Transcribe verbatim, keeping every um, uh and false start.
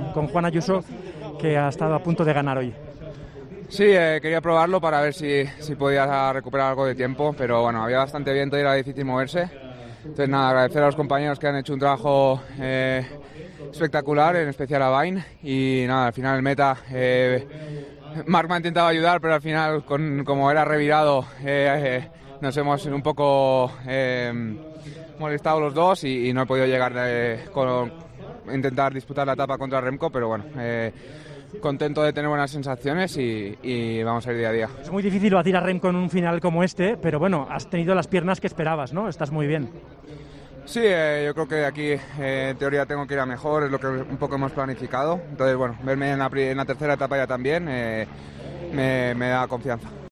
con Juan Ayuso, que ha estado a punto de ganar hoy. Sí, eh, quería probarlo para ver si, si podía recuperar algo de tiempo, pero bueno, había bastante viento y era difícil moverse. Entonces nada, agradecer a los compañeros que han hecho un trabajo eh, espectacular, en especial a Vain, y nada, al final el meta, eh, Marc me ha intentado ayudar, pero al final, con, como era revirado, eh, eh, nos hemos un poco eh, molestado los dos y, y no he podido llegar eh, con intentar disputar la etapa contra Remco, pero bueno, eh, contento de tener buenas sensaciones y, y vamos a ir día a día. Es muy difícil batir a Remco en un final como este, pero bueno, has tenido las piernas que esperabas, ¿no? Estás muy bien. Sí, eh, yo creo que aquí eh, en teoría tengo que ir a mejor, es lo que un poco hemos planificado. Entonces, bueno, verme en la, en la tercera etapa ya también eh, me, me da confianza.